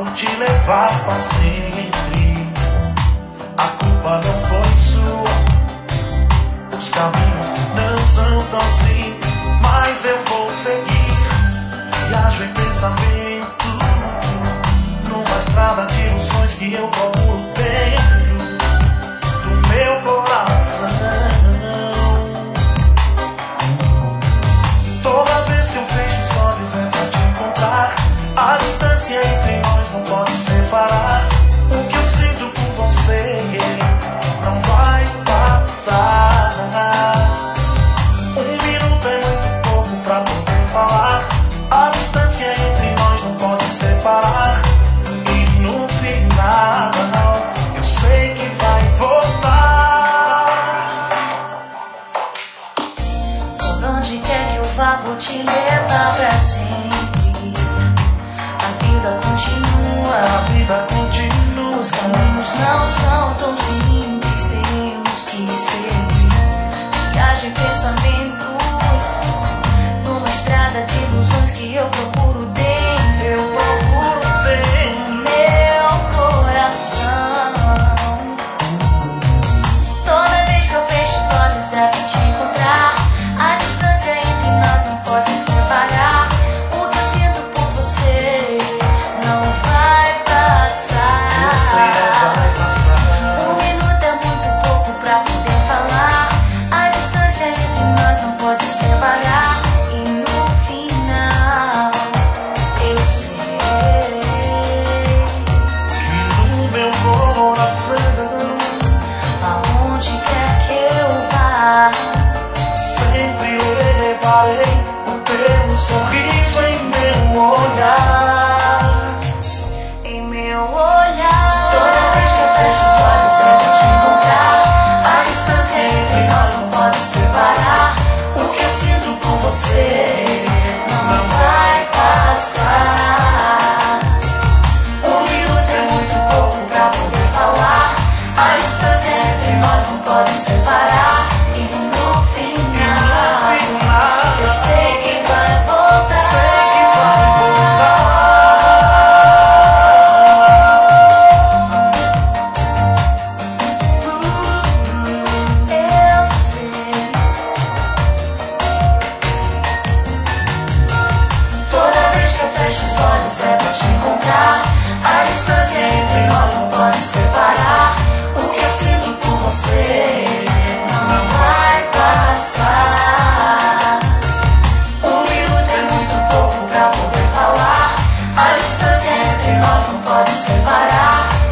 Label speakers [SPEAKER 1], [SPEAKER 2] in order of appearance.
[SPEAKER 1] vou te levar pra sempre. A culpa não foi sua, os caminhos não são tão simples, mas eu vou seguir. Viajo em pensamento numa estrada de ilusões que eu procuro dentro do meu coração. Toda vez que eu fecho os olhos é pra te encontrar. A distância entre nós não pode separar. O que eu sinto por você não vai passar. Um minuto é muito pouco pra poder falar. A distância entre nós não pode separar. E no final eu sei que vai voltar.
[SPEAKER 2] Por onde quer que eu vá, vou te levar pra sempre. A vida continua, os caminhos não são tão simples, temos que seguir. Viagem em pensamentos numa estrada de ilusões que eu procuro dentro do meu coração. Toda vez que eu fecho os olhos é pra te encontrar. A distância entre nós não pode separar. O que eu sinto por você não vai passar. Um minuto é muito pouco pra poder falar. A distância entre nós não pode separar. E no final eu sei
[SPEAKER 1] Que no meu coração
[SPEAKER 2] aonde quer que eu vá,
[SPEAKER 1] sempre levarei o teu sorriso em meu olhar.
[SPEAKER 2] em meu olhar.
[SPEAKER 1] Toda vez que eu fecho os olhos é pra te encontrar. A distância entre nós não pode separar. O que eu sinto por você não vai passar. Um minuto é muito pouco pra poder falar. A distância entre nós não pode separar.
[SPEAKER 2] E no final eu sei que vai voltar. Eu sei.
[SPEAKER 1] Toda vez que eu fecho os olhos é pra te encontrar. A distância entre nós não pode separar. O que eu sinto por você não vai passar. Um minuto é muito pouco pra poder falar. A distância entre nós não pode separar.